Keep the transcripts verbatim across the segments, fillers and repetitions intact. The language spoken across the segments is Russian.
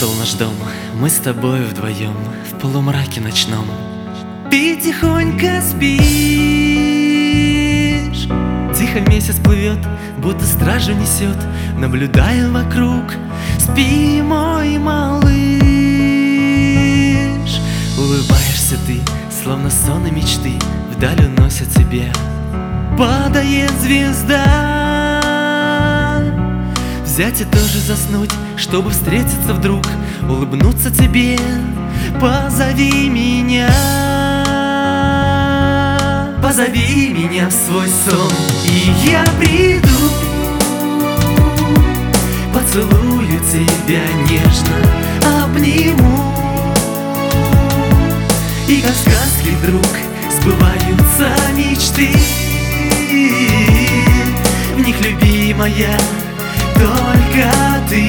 спрятал наш дом, мы с тобой вдвоем в полумраке ночном. Ты тихонько спишь, тихо месяц плывет, будто стражу несет, наблюдая вокруг. Спи, мой малыш, улыбаешься ты, словно сон и мечты вдаль уносят тебе. Падает звезда, взять и тоже заснуть, чтобы встретиться вдруг, улыбнуться тебе. Позови меня, позови меня в свой сон, и я приду, поцелую тебя нежно, обниму. И как сказки вдруг сбываются мечты, в них, любимая, только ты.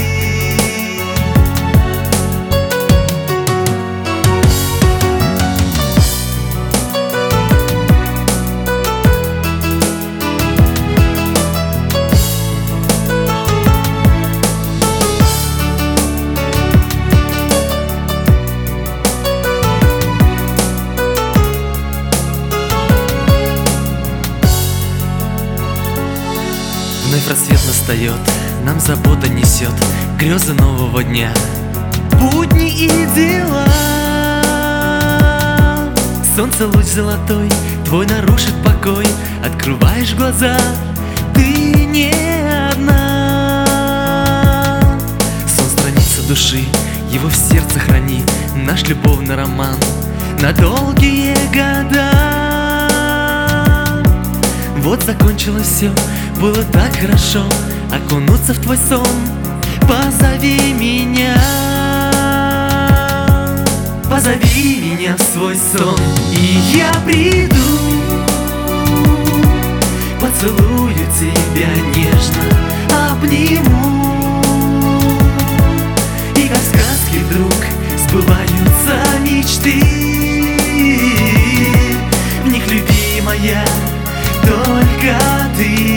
Вновь рассвет настает, нам забота несет грезы нового дня, будни и дела. Солнце луч золотой твой нарушит покой, открываешь глаза, ты не одна. Сон страница души, его в сердце храни, наш любовный роман на долгие года. Вот закончилось все, было так хорошо окунуться в твой сон. Позови меня, позови меня в свой сон, и я приду, поцелую тебя нежно, обниму. И как сказки вдруг сбываются мечты, в них, любимая, только ты.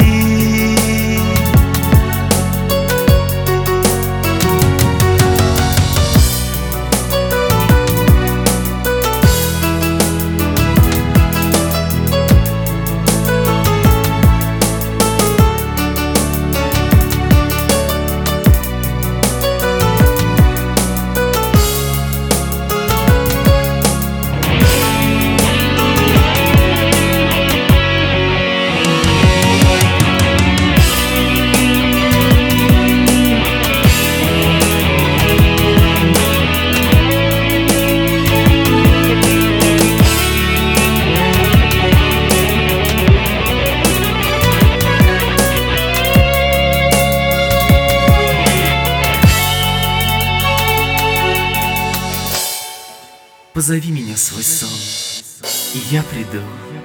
Позови меня в свой сон, и я приду,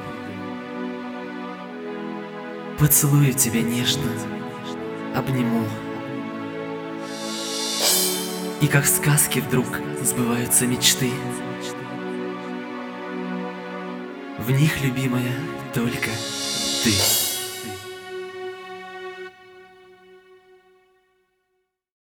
поцелую тебя нежно, обниму. И как в сказке вдруг сбываются мечты, в них, любимая, только ты.